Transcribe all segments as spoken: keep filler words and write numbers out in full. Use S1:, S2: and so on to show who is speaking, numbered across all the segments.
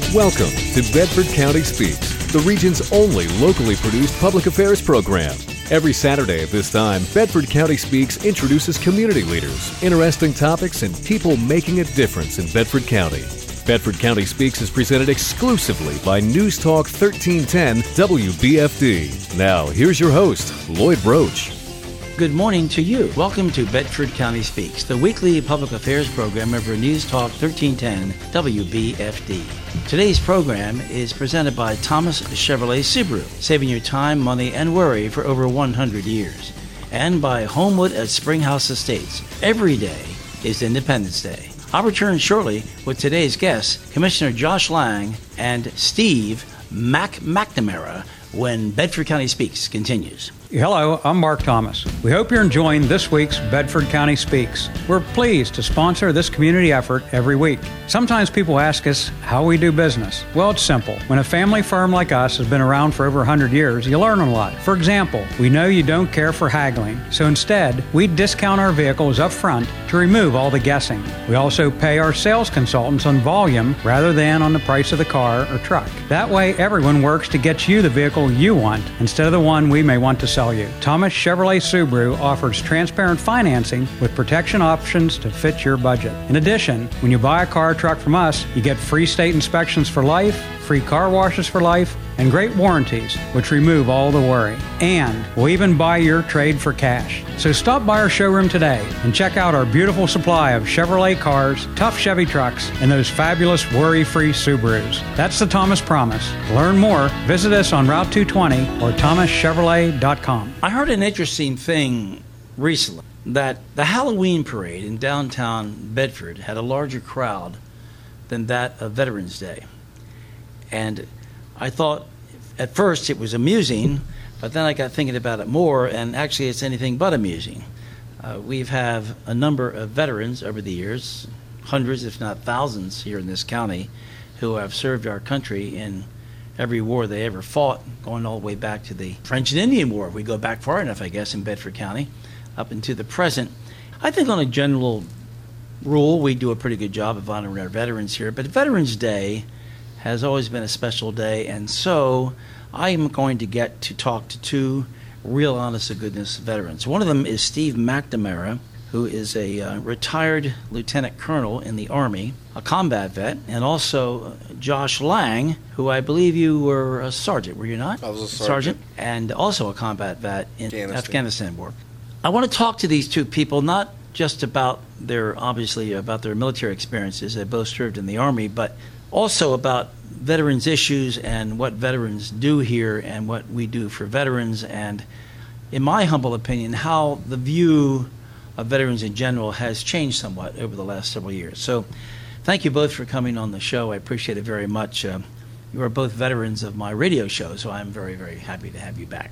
S1: Welcome to Bedford County Speaks, the region's only locally produced public affairs program. Every Saturday at this time, Bedford County Speaks introduces community leaders, interesting topics, and people making a difference in Bedford County. Bedford County Speaks is presented exclusively by News Talk thirteen ten W B F D. Now, here's your host, Lloyd Broach.
S2: Good morning to you. Welcome to Bedford County Speaks, the weekly public affairs program of News Talk thirteen ten W B F D. Today's program is presented by Thomas Chevrolet Subaru, saving you time, money, and worry for over one hundred years. And by Homewood at Springhouse Estates. Every day is Independence Day. I'll return shortly with today's guests, Commissioner Josh Lang and Steve Mac McNamara, when Bedford County Speaks continues.
S3: Hello, I'm Mark Thomas. We hope you're enjoying this week's Bedford County Speaks. We're pleased to sponsor this community effort every week. Sometimes people ask us how we do business. Well, it's simple. When a family firm like us has been around for over one hundred years, you learn a lot. For example, we know you don't care for haggling, so instead, we discount our vehicles up front to remove all the guessing. We also pay our sales consultants on volume rather than on the price of the car or truck. That way, everyone works to get you the vehicle you want instead of the one we may want to sell you. Thomas Chevrolet Subaru offers transparent financing with protection options to fit your budget. In addition, when you buy a car or truck from us, you get free state inspections for life, free car washes for life, and great warranties, which remove all the worry. And we'll even buy your trade for cash. So stop by our showroom today and check out our beautiful supply of Chevrolet cars, tough Chevy trucks, and those fabulous worry-free Subarus. That's the Thomas Promise. To learn more, visit us on Route two twenty or thomas chevrolet dot com.
S2: I heard an interesting thing recently, that the Halloween parade in downtown Bedford had a larger crowd than that of Veterans Day. And I thought at first it was amusing, but then I got thinking about it more, and actually it's anything but amusing. Uh, we've have a number of veterans over the years, hundreds if not thousands here in this county, who have served our country in every war they ever fought, going all the way back to the French and Indian War. We go back far enough, I guess, in Bedford County, up into the present. I think on a general rule, we do a pretty good job of honoring our veterans here, but Veterans Day has always been a special day, and so I am going to get to talk to two real honest-to-goodness veterans. One of them is Steve McNamara, who is a uh, retired lieutenant colonel in the Army, a combat vet, and also Josh Lang, who I believe you were a sergeant, were you not?
S4: I was a sergeant.
S2: Sergeant, and also a combat vet in
S4: Afghanistan.
S2: Afghanistan war. I want to talk to these two people, not just about their, obviously, about their military experiences. They both served in the Army, but also about veterans issues and what veterans do here and what we do for veterans, and in my humble opinion, how the view of veterans in general has changed somewhat over the last several years. So thank you both for coming on the show. I appreciate it very much. Uh, you are both veterans of my radio show, so I'm very, very happy to have you back.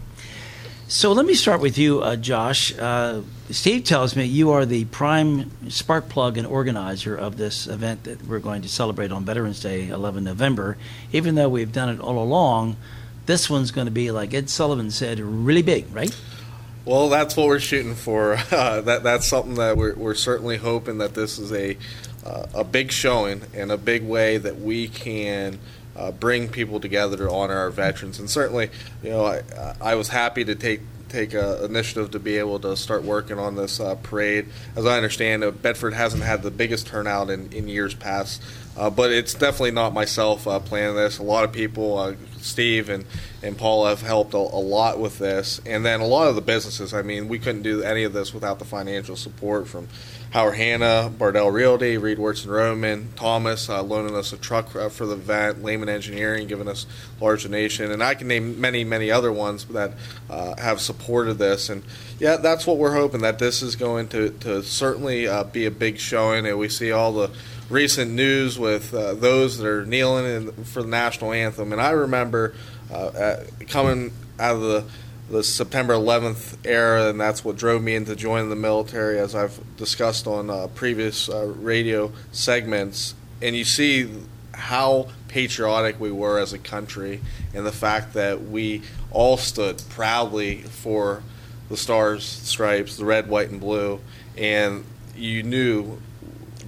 S2: So let me start with you, uh, Josh. Uh, Steve tells me you are the prime spark plug and organizer of this event that we're going to celebrate on Veterans Day, eleventh of November. Even though we've done it all along, this one's going to be, like Ed Sullivan said, really big, right?
S4: Well, that's what we're shooting for. Uh, that that's something that we're we're certainly hoping that this is a uh, a big showing and a big way that we can Uh, bring people together to honor our veterans. And certainly, you know, I, I was happy to take take uh, initiative to be able to start working on this uh, parade. As I understand, uh, Bedford hasn't had the biggest turnout in, in years past, uh, but it's definitely not myself uh, planning this. A lot of people, uh, Steve and, and Paul, have helped a, a lot with this. And then a lot of the businesses. I mean, we couldn't do any of this without the financial support from Howard Hanna, Bardell Realty, Reed Wirtz and Roman, Thomas uh, loaning us a truck uh, for the event, Lehman Engineering giving us a large donation, and I can name many, many other ones that uh, have supported this. And yeah, that's what we're hoping, that this is going to, to certainly uh, be a big showing. And we see all the recent news with uh, those that are kneeling in, for the national anthem. And I remember uh, at, coming out of the the September eleventh era, and that's what drove me into joining the military, as I've discussed on uh, previous uh, radio segments. And you see how patriotic we were as a country, and the fact that we all stood proudly for the stars, stripes, the red, white, and blue, and you knew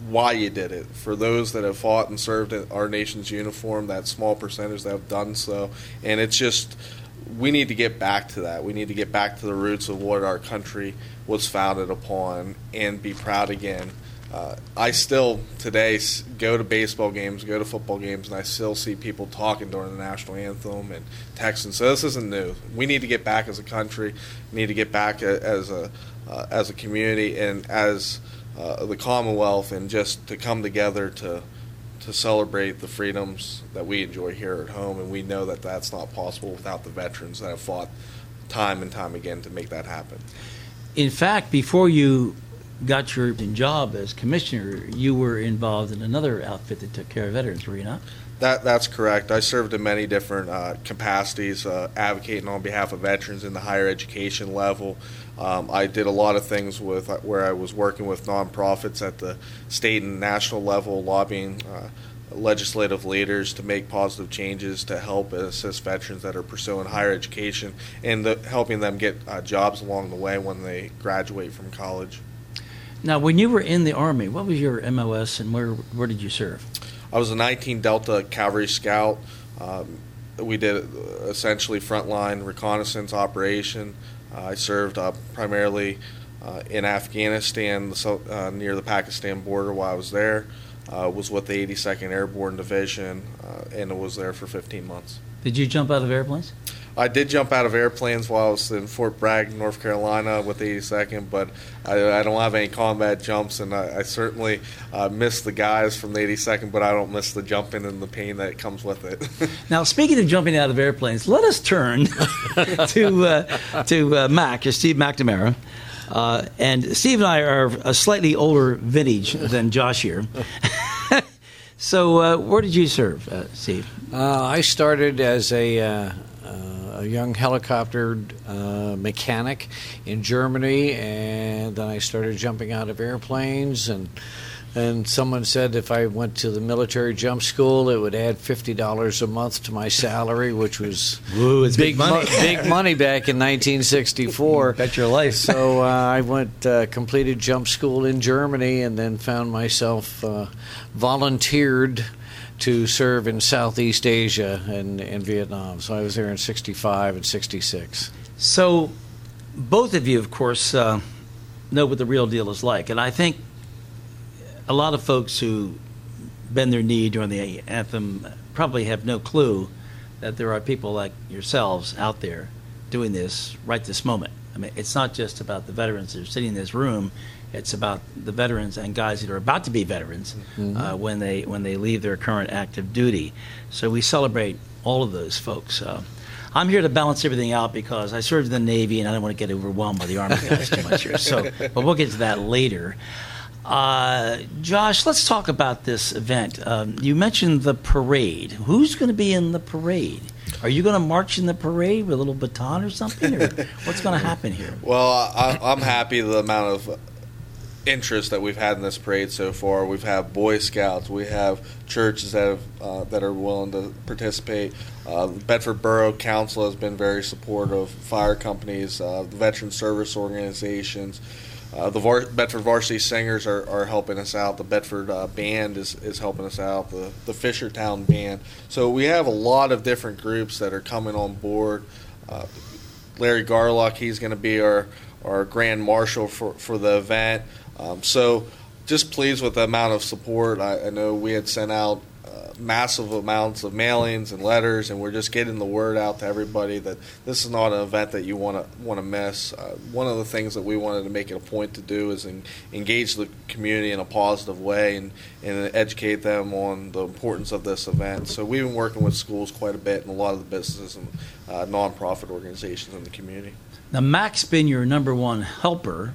S4: why you did it. For those that have fought and served in our nation's uniform, that small percentage that have done so, and it's just, we need to get back to that. We need to get back to the roots of what our country was founded upon and be proud again. Uh, I still today s- go to baseball games, go to football games, and I still see people talking during the national anthem and texting. So this isn't new. We need to get back as a country. We need to get back a, as a uh, as a community and as uh, the Commonwealth, and just to come together to to celebrate the freedoms that we enjoy here at home. And we know that that's not possible without the veterans that have fought time and time again to make that happen.
S2: In fact, before you got your job as commissioner, you were involved in another outfit that took care of veterans, were you not?
S4: That that's correct. I served in many different uh, capacities, uh, advocating on behalf of veterans in the higher education level. Um, I did a lot of things with uh, where I was working with nonprofits at the state and national level, lobbying uh, legislative leaders to make positive changes to help and assist veterans that are pursuing higher education, and the, helping them get uh, jobs along the way when they graduate from college.
S2: Now, when you were in the Army, what was your M O S and where where did you serve?
S4: I was a nineteen Delta Cavalry Scout. Um, we did essentially frontline reconnaissance operation. Uh, I served uh, primarily uh, in Afghanistan, uh, near the Pakistan border while I was there. Uh, was with the eighty-second Airborne Division, uh, and was there for fifteen months.
S2: Did you jump out of airplanes?
S4: I did jump out of airplanes while I was in Fort Bragg, North Carolina with the eighty-second, but I, I don't have any combat jumps, and I, I certainly uh, miss the guys from the eighty-second, but I don't miss the jumping and the pain that comes with it.
S2: Now, speaking of jumping out of airplanes, let us turn to uh, to uh, Mac, or Steve McNamara. Uh, and Steve and I are a slightly older vintage than Josh here. So uh, where did you serve, uh, Steve?
S5: Uh, I started as a, uh, uh, a young helicopter uh, mechanic in Germany, and then I started jumping out of airplanes. And and someone said if I went to the military jump school, it would add fifty dollars a month to my salary, which was
S2: Ooh, it's big, big money.
S5: Mo- big money back in nineteen sixty-four.
S2: Bet your life.
S5: So uh, I went, uh, completed jump school in Germany, and then found myself uh, volunteered to serve in Southeast Asia and in Vietnam. So I was there in sixty-five and sixty-six.
S2: So both of you, of course, uh, know what the real deal is like. And I think a lot of folks who bend their knee during the anthem probably have no clue that there are people like yourselves out there doing this right this moment. I mean, it's not just about the veterans that are sitting in this room. It's about the veterans and guys that are about to be veterans mm-hmm. uh, when they when they leave their current active duty. So we celebrate all of those folks. Uh, I'm here to balance everything out because I served in the Navy and I don't want to get overwhelmed by the Army guys too much here. So, but we'll get to that later. Uh, Josh, let's talk about this event. Um, you mentioned the parade. Who's going to be in the parade? Are you going to march in the parade with a little baton or something? Or what's going to happen here?
S4: Well, I, I'm happy the amount of interest that we've had in this parade so far. We've had Boy Scouts. We have churches that have, uh, that are willing to participate. Uh, the Bedford Borough Council has been very supportive. Fire companies, uh, the veteran service organizations. Uh, the Var- Bedford Varsity Singers are, are helping us out. The Bedford uh, Band is, is helping us out. The, the Fishertown Band. So we have a lot of different groups that are coming on board. Uh, Larry Garlock, he's going to be our, our Grand Marshal for, for the event. Um, so just pleased with the amount of support. I, I know we had sent out uh, massive amounts of mailings and letters, and we're just getting the word out to everybody that this is not an event that you want to want to miss. Uh, one of the things that we wanted to make it a point to do is en- engage the community in a positive way and, and educate them on the importance of this event. So we've been working with schools quite a bit and a lot of the businesses and uh, nonprofit organizations in the community.
S2: Now, Mac's been your number one helper.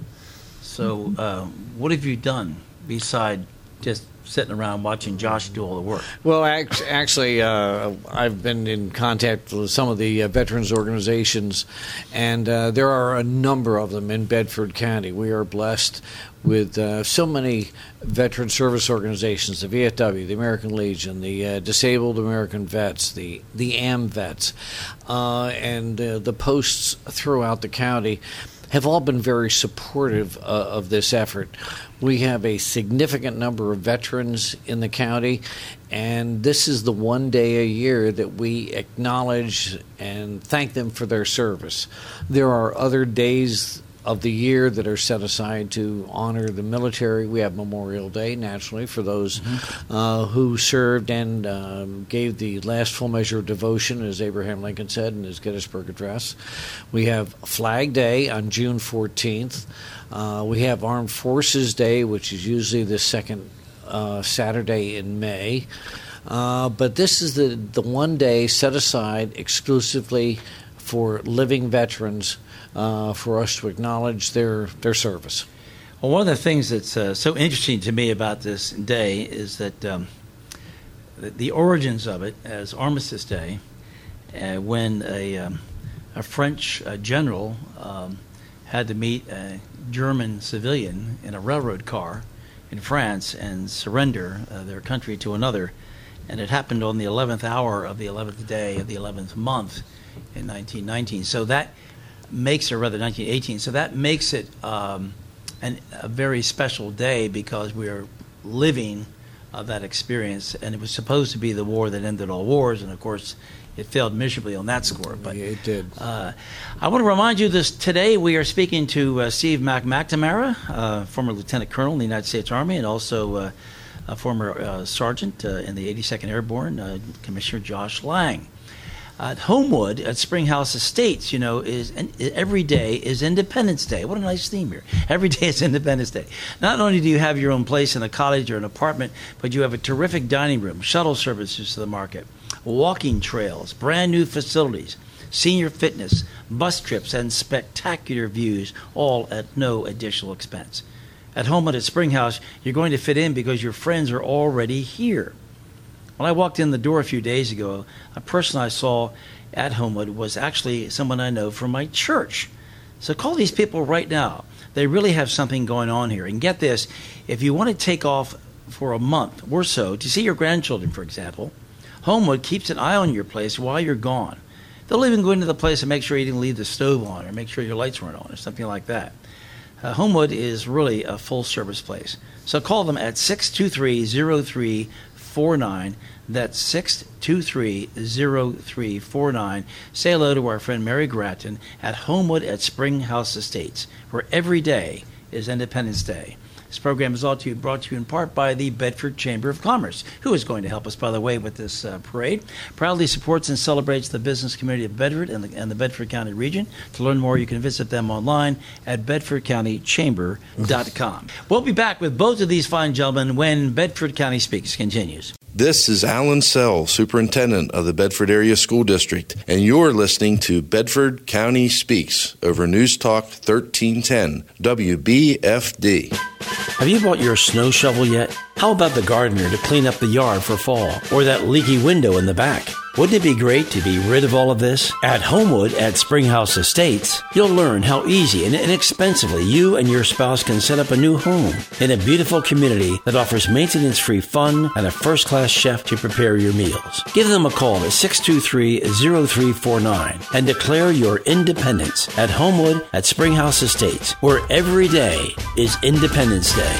S2: So uh, what have you done beside just sitting around watching Josh do all the work?
S5: Well, actually, uh, I've been in contact with some of the uh, veterans organizations, and uh, there are a number of them in Bedford County. We are blessed with uh, so many veteran service organizations, the V F W, the American Legion, the uh, Disabled American Vets, the, the AMVETS, uh, and uh, the posts throughout the county have all been very supportive uh, of this effort. We have a significant number of veterans in the county, and this is the one day a year that we acknowledge and thank them for their service. There are other days of the year that are set aside to honor the military. We have Memorial Day, naturally, for those mm-hmm. uh, who served and um, gave the last full measure of devotion, as Abraham Lincoln said in his Gettysburg Address. We have Flag Day on June fourteenth. Uh, we have Armed Forces Day, which is usually the second uh, Saturday in May. Uh, but this is the, the one day set aside exclusively for living veterans, uh, for us to acknowledge their, their service.
S2: Well, one of the things that's uh, so interesting to me about this day is that um, the, the origins of it as Armistice Day, uh, when a, um, a French uh, general um, had to meet a German civilian in a railroad car in France and surrender uh, their country to another. And it happened on the eleventh hour of the eleventh day of the eleventh month in nineteen nineteen. So that makes it, or rather nineteen eighteen, so that makes it um, an, a very special day because we are living uh, that experience. And it was supposed to be the war that ended all wars, and of course it failed miserably on that score. But
S5: yeah, it did.
S2: Uh, I want to remind you this today we are speaking to uh, Steve Mac McNamara, uh, former Lieutenant Colonel in the United States Army, and also uh, a former uh, sergeant uh, in the eighty-second Airborne, uh, Commissioner Josh Lang. At Homewood at Springhouse Estates, you know, is and every day is Independence Day. What a nice theme here. Every day is Independence Day. Not only do you have your own place in a cottage or an apartment, but you have a terrific dining room, shuttle services to the market, walking trails, brand new facilities, senior fitness, bus trips, and spectacular views, all at no additional expense. At Homewood at Springhouse, you're going to fit in because your friends are already here. When I walked in the door a few days ago, a person I saw at Homewood was actually someone I know from my church. So call these people right now. They really have something going on here. And get this, if you want to take off for a month or so to see your grandchildren, for example, Homewood keeps an eye on your place while you're gone. They'll even go into the place and make sure you didn't leave the stove on or make sure your lights weren't on or something like that. Uh, Homewood is really a full-service place. So call them at six two three, zero three four nine. That's six two three, zero three four nine. Say hello to our friend Mary Gratton at Homewood at Springhouse Estates, where every day is Independence Day. This program is all to you, brought to you in part by the Bedford Chamber of Commerce, who is going to help us, by the way, with this uh, parade. Proudly supports and celebrates the business community of Bedford and the, and the Bedford County region. To learn more, you can visit them online at bedford county chamber dot com. We'll be back with both of these fine gentlemen when Bedford County Speaks continues.
S6: This is Alan Sell, Superintendent of the Bedford Area School District, and you're listening to Bedford County Speaks over News Talk thirteen ten, W B F D.
S7: Have you bought your snow shovel yet? How about the gardener to clean up the yard for fall? Or that leaky window in the back? Wouldn't it be great to be rid of all of this? At Homewood at Springhouse Estates, you'll learn how easy and inexpensively you and your spouse can set up a new home in a beautiful community that offers maintenance-free fun and a first-class chef to prepare your meals. Give them a call at six two three, zero three four nine and declare your independence at Homewood at Springhouse Estates, where every day is Independence Day.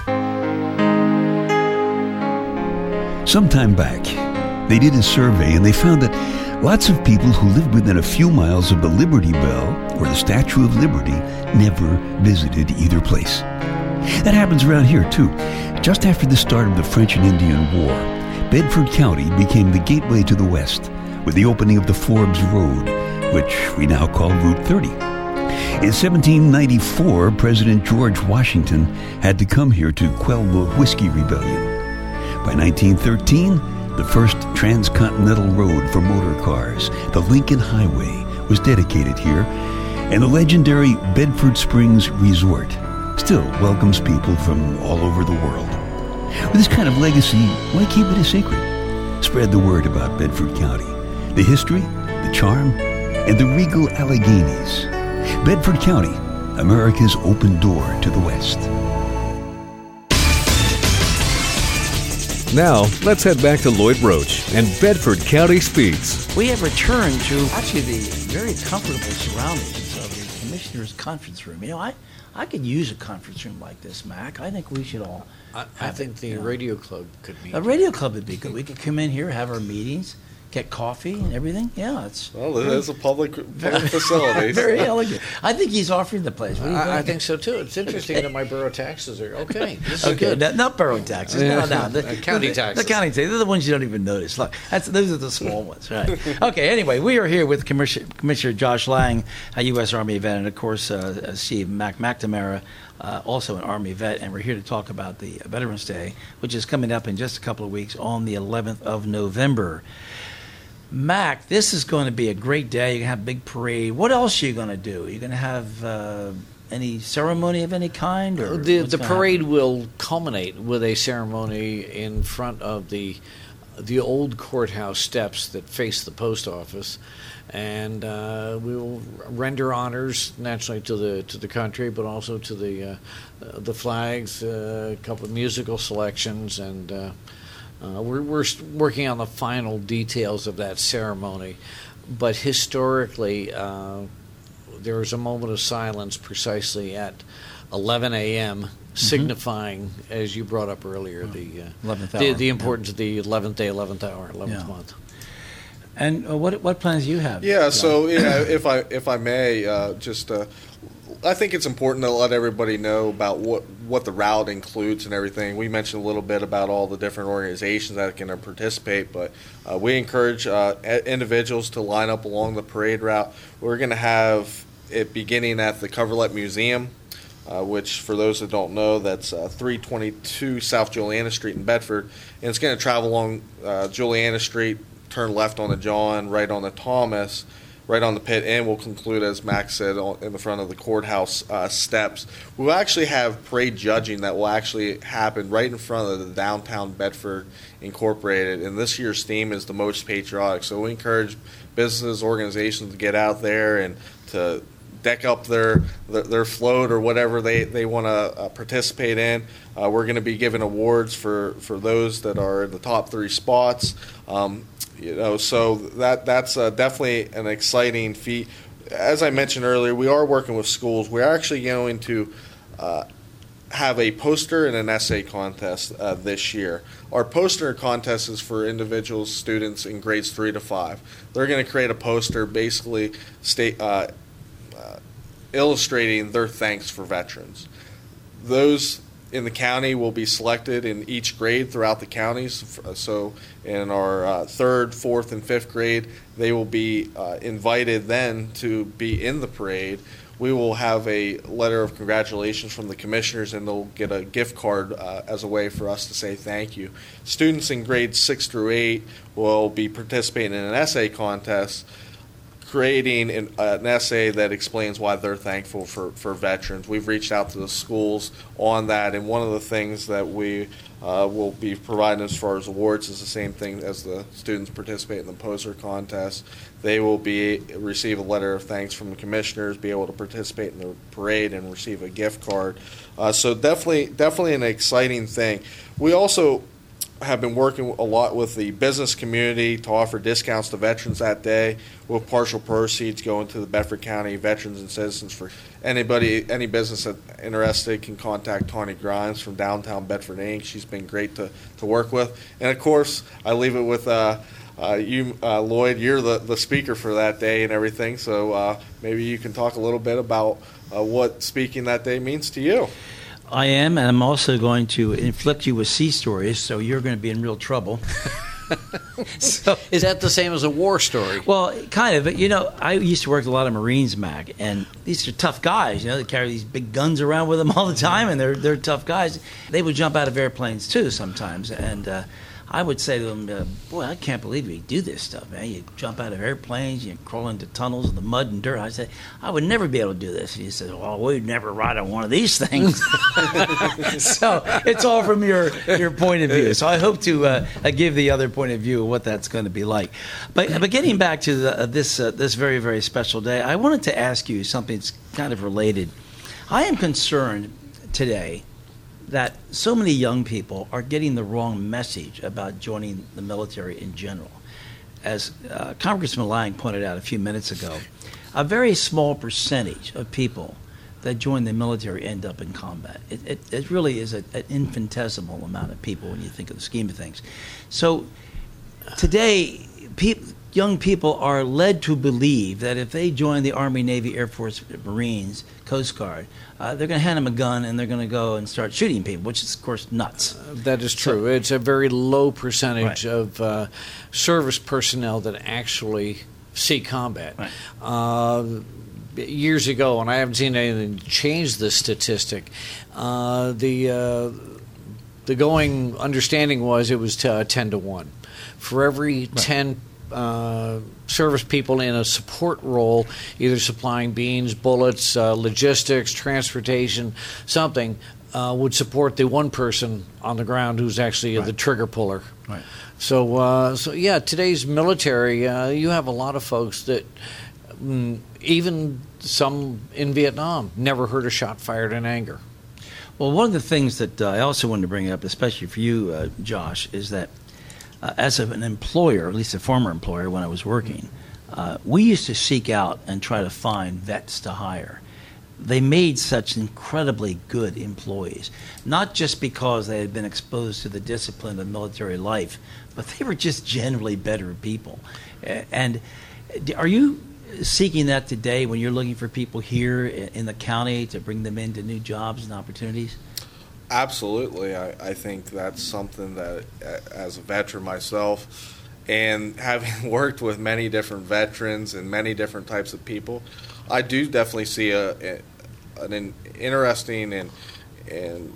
S8: Some time back, they did a survey and they found that lots of people who lived within a few miles of the Liberty Bell or the Statue of Liberty never visited either place. That happens around here too. Just after the start of the French and Indian War, Bedford County became the gateway to the West with the opening of the Forbes Road, which we now call Route thirty. In seventeen ninety-four, President George Washington had to come here to quell the Whiskey Rebellion. By nineteen thirteen, the first transcontinental road for motor cars, the Lincoln Highway, was dedicated here, and the legendary Bedford Springs Resort still welcomes people from all over the world. With this kind of legacy, why keep it a secret? Spread the word about Bedford County, the history, the charm, and the regal Alleghenies. Bedford County, America's open door to the West.
S1: Now, let's head back to Lloyd Roach and Bedford County Speaks.
S2: We have returned to actually the very comfortable surroundings of the commissioner's conference room. You know, I, I could use a conference room like this, Mac. I think we should all.
S5: I, I think
S2: it,
S5: the
S2: you know.
S5: radio club could be.
S2: A radio club would be good. We could come in here, have our meetings, get coffee and everything. Yeah, it's
S4: well, it is a public, public facility.
S2: Very elegant. I think he's offering the place. What do you think?
S5: I, I think so too. It's interesting that my borough taxes are okay. This is
S2: Okay,
S5: good.
S2: no, not borough taxes. No, no, the,
S5: Uh, county
S2: the,
S5: taxes.
S2: The county taxes. They're the ones you don't even notice. Look, that's those are the small ones, right? Okay. Anyway, we are here with Commissioner, Commissioner Josh Lang, a U S Army vet, and of course uh, Steve Mac McNamara, uh, also an Army vet, and we're here to talk about the Veterans Day, which is coming up in just a couple of weeks on the eleventh of November. Mac, this is going to be a great day. You're going to have a big parade. What else are you going to do? Are you going to have uh, any ceremony of any kind? Or
S5: The
S2: what's
S5: the
S2: gonna
S5: parade
S2: happen?
S5: will culminate with a ceremony in front of the the old courthouse steps that face the post office, and uh, we will render honors naturally to the to the country, but also to the uh, uh, the flags. Uh, a couple of musical selections, and uh, uh, we're we're working on the final details of that ceremony. But historically, uh, there is a moment of silence precisely at eleven a.m. signifying, as you brought up earlier, the uh,
S2: eleventh
S5: the,
S2: hour.
S5: the importance of the eleventh day, eleventh hour, eleventh
S2: Yeah.
S5: month.
S2: And uh, what what plans do you have?
S4: Yeah, so yeah, if I if I may, uh, just uh, I think it's important to let everybody know about what what the route includes and everything. We mentioned a little bit about all the different organizations that can participate, but uh, we encourage uh, individuals to line up along the parade route. We're going to have it beginning at the Coverlet Museum, uh, which, for those that don't know, that's uh, three twenty-two South Juliana Street in Bedford, and it's going to travel along uh, Juliana Street, turn left on the John, right on the Thomas, right on the Pitt, and we'll conclude, as Max said, on, in the front of the courthouse uh, steps. We'll actually have parade judging that will actually happen right in front of the Downtown Bedford Incorporated, and this year's theme is the most patriotic. So we encourage businesses, organizations to get out there and to deck up their their, their float or whatever they, they want to uh, participate in. Uh, we're going to be giving awards for, for those that are in the top three spots. Um, You know, so that that's uh, definitely an exciting feat. As I mentioned earlier, we are working with schools. We're actually going to uh, have a poster and an essay contest uh, this year. Our poster contest is for individual students in grades three to five. They're going to create a poster, basically state uh, uh, illustrating their thanks for veterans. Those in the county will be selected in each grade throughout the counties. So in our uh, third, fourth, and fifth grade, they will be uh, invited then to be in the parade. We will have a letter of congratulations from the commissioners, and they'll get a gift card uh, as a way for us to say thank you. Students in grades six through eight will be participating in an essay contest, creating an, uh, an essay that explains why they're thankful for, for veterans. We've reached out to the schools on that, and one of the things that we uh, will be providing as far as awards is the same thing as the students participate in the poster contest. They will be receive a letter of thanks from the commissioners, be able to participate in the parade, and receive a gift card. Uh, so definitely, definitely an exciting thing. We also have been working a lot with the business community to offer discounts to veterans that day, with partial proceeds going to the Bedford County Veterans and Citizens. For anybody, any business that interested can contact Tawny Grimes from Downtown Bedford Incorporated. She's been great to, to work with. And of course, I leave it with uh, uh, you, uh, Lloyd. You're the, the speaker for that day and everything, so uh, maybe you can talk a little bit about uh, what speaking that day means to you.
S2: I am, and I'm also going to inflict you with sea stories, so you're going to be in real trouble.
S5: So, is that the same as a war story?
S2: Well, kind of. But, you know, I used to work with a lot of Marines, Mac, and these are tough guys. You know, they carry these big guns around with them all the time, and they're they're tough guys. They would jump out of airplanes, too, sometimes, and uh, I would say to them, uh, boy, I can't believe you do this stuff, man. You jump out of airplanes, you crawl into tunnels in the mud and dirt. I said, I would never be able to do this. And he said, well, we'd never ride on one of these things. So it's all from your, your point of view. So I hope to uh, give the other point of view of what that's going to be like. But, but getting back to the, uh, this, uh, this very, very special day, I wanted to ask you something that's kind of related. I am concerned today that so many young people are getting the wrong message about joining the military in general. As uh, Congressman Lang pointed out a few minutes ago, a very small percentage of people that join the military end up in combat. It, it, it really is a, an infinitesimal amount of people when you think of the scheme of things. So today, pe- young people are led to believe that if they join the Army, Navy, Air Force, Marines, Coast Guard, uh, they're going to hand them a gun and they're going to go and start shooting people, which is, of course, nuts.
S5: Uh, that is true.
S2: So,
S5: it's a very low percentage
S2: right.
S5: of uh, service personnel that actually see combat.
S2: Right.
S5: Uh, years ago, and I haven't seen anything change this statistic, uh, the uh, the going understanding was it was t- uh, ten to one. For every right. ten uh, service people in a support role, either supplying beans, bullets, uh, logistics, transportation, something, uh, would support the one person on the ground who's actually right. the trigger puller.
S2: Right.
S5: So, uh, so yeah, today's military, uh, you have a lot of folks that, mm, even some in Vietnam, never heard a shot fired in anger.
S2: Well, one of the things that uh, I also wanted to bring up, especially for you, uh, Josh, is that uh, as an employer, at least a former employer when I was working, uh, we used to seek out and try to find vets to hire. They made such incredibly good employees, not just because they had been exposed to the discipline of military life, but they were just generally better people. And are you seeking that today when you're looking for people here in the county to bring them into new jobs and opportunities?
S4: Absolutely. I, I think that's something that, as a veteran myself, and having worked with many different veterans and many different types of people, I do definitely see a, a an interesting and and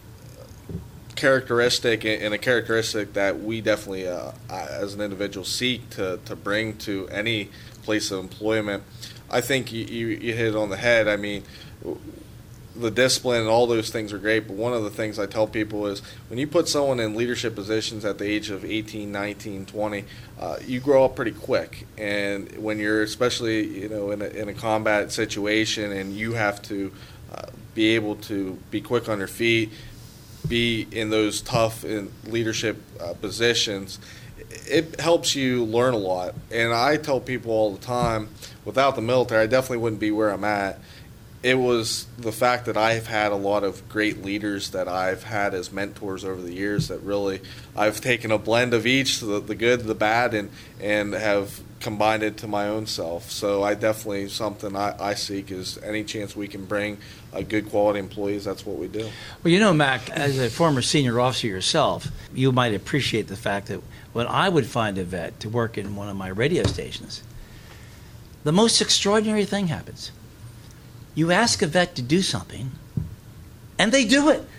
S4: characteristic and a characteristic that we definitely, uh, as an individual, seek to, to bring to any place of employment. I think you, you, you hit it on the head. I mean, the discipline and all those things are great, but one of the things I tell people is when you put someone in leadership positions at the age of eighteen, nineteen, twenty, uh, you grow up pretty quick. And when you're especially, you know, in a, in a combat situation and you have to uh, be able to be quick on your feet, be in those tough in leadership uh, positions, it helps you learn a lot. And I tell people all the time, without the military, I definitely wouldn't be where I'm at. It was the fact that I've had a lot of great leaders that I've had as mentors over the years that really I've taken a blend of each, the, the good, the bad, and, and have combined it to my own self. So I definitely, something I, I seek is any chance we can bring a good quality employees, that's what we do.
S2: Well, you know, Mac, as a former senior officer yourself, you might appreciate the fact that when I would find a vet to work in one of my radio stations, the most extraordinary thing happens. You ask a vet to do something, and they do it.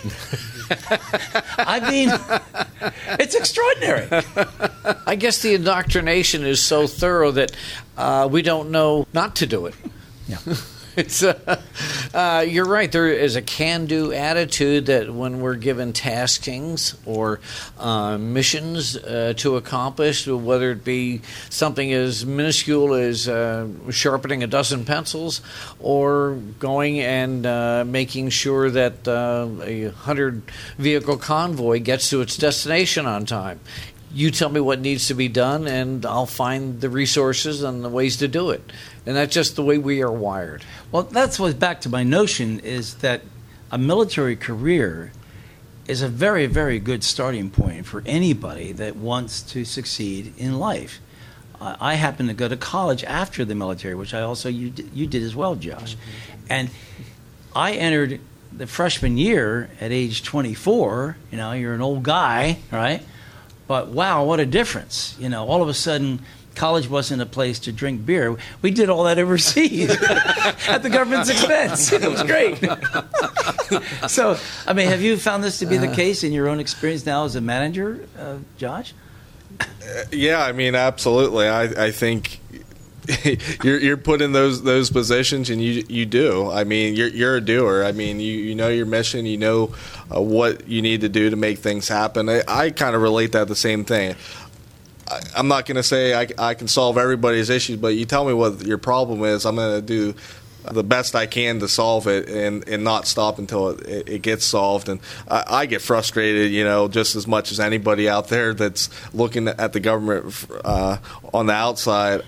S2: I mean, it's extraordinary.
S5: I guess the indoctrination is so thorough that uh, we don't know not to do it.
S2: Yeah.
S5: It's uh, uh, you're right. There is a can-do attitude that when we're given taskings or uh, missions uh, to accomplish, whether it be something as minuscule as uh, sharpening a dozen pencils or going and uh, making sure that uh, a hundred-vehicle convoy gets to its destination on time. You tell me what needs to be done, and I'll find the resources and the ways to do it. And that's just the way we are wired.
S2: Well, that's what's back to my notion is that a military career is a very, very good starting point for anybody that wants to succeed in life. Uh, I happened to go to college after the military, which I also you did, you did as well, Josh. Mm-hmm. And I entered the freshman year at age twenty-four. You know, you're an old guy, right? But wow, what a difference. You know, all of a sudden, college wasn't a place to drink beer. We did all that overseas at the government's expense. It was great. So, I mean, have you found this to be the case in your own experience now as a manager, uh, Josh?
S4: Uh, yeah, I mean, absolutely. I, I think you're you're put in those those positions, and you you do. I mean, you're you're a doer. I mean, you, you know your mission. You know uh, what you need to do to make things happen. I, I kind of relate that the same thing. I, I'm not going to say I, I can solve everybody's issues, but you tell me what your problem is, I'm going to do the best I can to solve it and, and not stop until it, it gets solved. And I, I get frustrated, you know, just as much as anybody out there that's looking at the government uh, on the outside.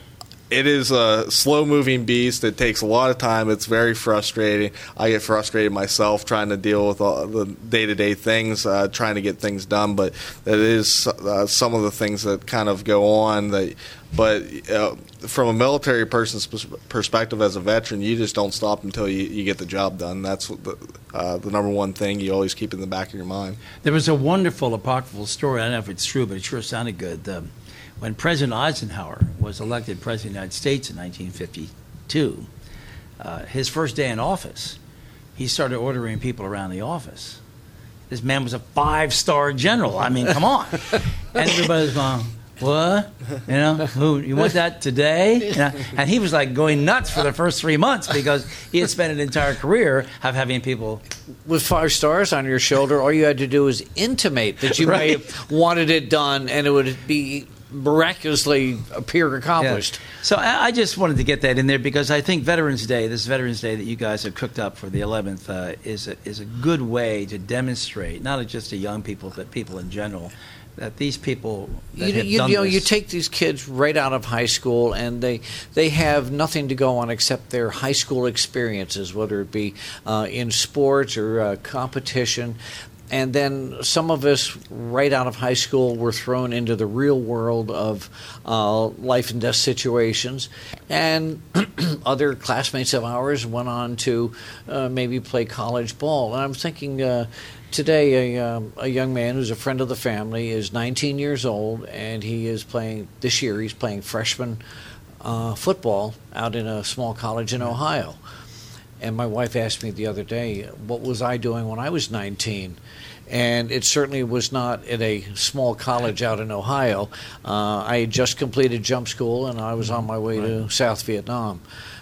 S4: it is a slow-moving beast. It takes a lot of time. It's very frustrating. I get frustrated myself trying to deal with all the day-to-day things, uh, trying to get things done. But it is uh, some of the things that kind of go on. That, but uh, from a military person's perspective, as a veteran, you just don't stop until you, you get the job done. That's what the, uh, the number one thing you always keep in the back of your mind.
S2: There was a wonderful apocryphal story. I don't know if it's true, but it sure sounded good. Um, When President Eisenhower was elected President of the United States in nineteen fifty-two, uh, his first day in office, he started ordering people around the office. This man was a five-star general. I mean, come on. And everybody was going, what? You know, who, you want that today? You know? And he was like going nuts for the first three months because he had spent an entire career of having people.
S5: With five stars on your shoulder, all you had to do was intimate that you
S2: Right.
S5: may have wanted it done, and it would be miraculously appear accomplished.
S2: Yeah. So I, I just wanted to get that in there because I think Veterans Day, this Veterans Day that you guys have cooked up for the eleventh, uh, is a, is a good way to demonstrate, not just to young people, but people in general, that these people that
S5: you,
S2: have
S5: you,
S2: done
S5: you know,
S2: this.
S5: you take these kids right out of high school, and they they have nothing to go on except their high school experiences, whether it be uh, in sports or uh, competition. And then some of us, right out of high school, were thrown into the real world of uh, life and death situations. And other classmates of ours went on to uh, maybe play college ball. And I'm thinking uh, today a, um, a young man who's a friend of the family is nineteen years old, and he is playing, this year he's playing freshman uh, football out in a small college in Ohio. And my wife asked me the other day, what was I doing when I was nineteen? And it certainly was not at a small college out in Ohio. Uh, I had just completed jump school, and I was on my way to South Vietnam.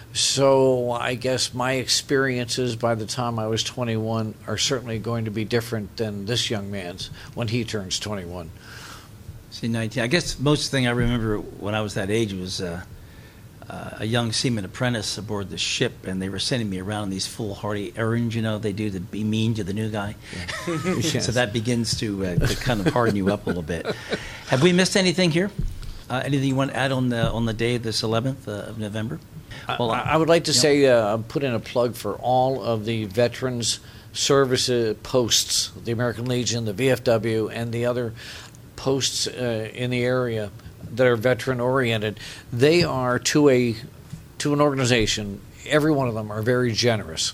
S5: So I guess my experiences by the time I was twenty-one are certainly going to be different than this young man's when he turns twenty-one.
S2: See, nineteen. I guess most thing I remember when I was that age was uh, uh, a young seaman apprentice aboard the ship, and they were sending me around on these foolhardy errands, you know, they do to be mean to the new guy. Yeah. Yes. So that begins to, uh, to kind of harden you up a little bit. Have we missed anything here? Uh, anything you want to add on the on the day of this eleventh uh, of November?
S5: Well, I, I would like to yeah. say, uh, put in a plug for all of the veterans service posts, the American Legion, the V F W, and the other posts uh, in the area that are veteran oriented. They are to a to an organization. Every one of them are very generous.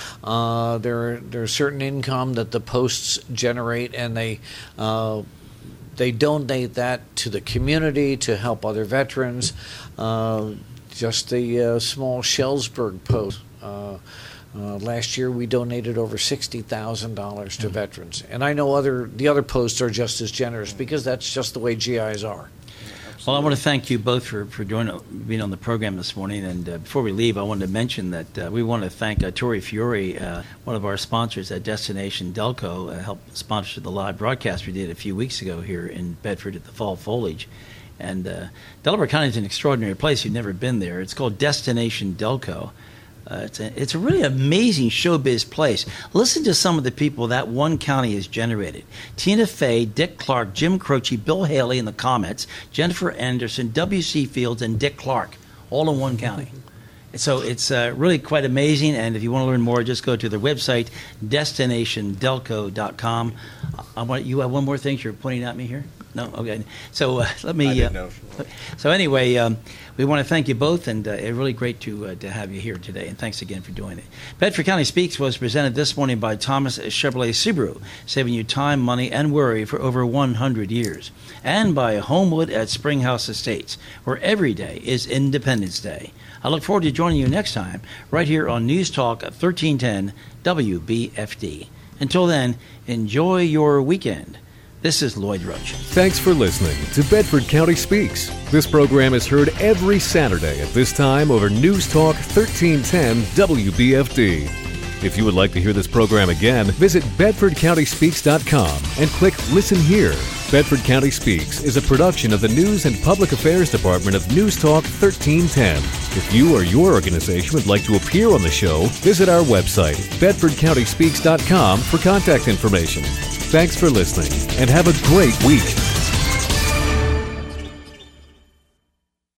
S5: Uh, there there's certain income that the posts generate, and they uh, they donate that to the community to help other veterans. Uh, just the uh, small Shellsburg post. Uh, Uh, last year, we donated over sixty thousand dollars to mm-hmm. veterans, and I know other the other posts are just as generous because that's just the way G Is are.
S2: Well, I want to thank you both for for joining, being on the program this morning. And uh, before we leave, I wanted to mention that uh, we want to thank uh, Tori Fiore, uh, one of our sponsors at Destination Delco, uh, helped sponsor the live broadcast we did a few weeks ago here in Bedford at the Fall Foliage. And uh, Delaware County is an extraordinary place. You've never been there. It's called Destination Delco. Uh, it's, a, it's a really amazing showbiz place. Listen to some of the people that one county has generated. Tina Fey, Dick Clark, Jim Croce, Bill Haley in the Comets, Jennifer Anderson, W C Fields, and Dick Clark, all in one county. So it's uh, really quite amazing, and if you want to learn more, just go to their website, destination delco dot com. I want, you have one more thing you're pointing at me here? No? Okay. So uh, let me...
S4: I didn't
S2: uh,
S4: know.
S2: So anyway, um, we want to thank you both, and uh, it's really great to uh, to have you here today, and thanks again for doing it. Bedford County Speaks was presented this morning by Thomas Chevrolet Subaru, saving you time, money, and worry for over one hundred years, and by Homewood at Springhouse Estates, where every day is Independence Day. I look forward to joining you next time, right here on News Talk thirteen ten W B F D. Until then, enjoy your weekend. This is Lloyd Roach.
S1: Thanks for listening to Bedford County Speaks. This program is heard every Saturday at this time over News Talk thirteen ten W B F D. If you would like to hear this program again, visit bedford county speaks dot com and click Listen Here. Bedford County Speaks is a production of the News and Public Affairs Department of News Talk thirteen ten. If you or your organization would like to appear on the show, visit our website, bedford county speaks dot com, for contact information. Thanks for listening, and have a great week.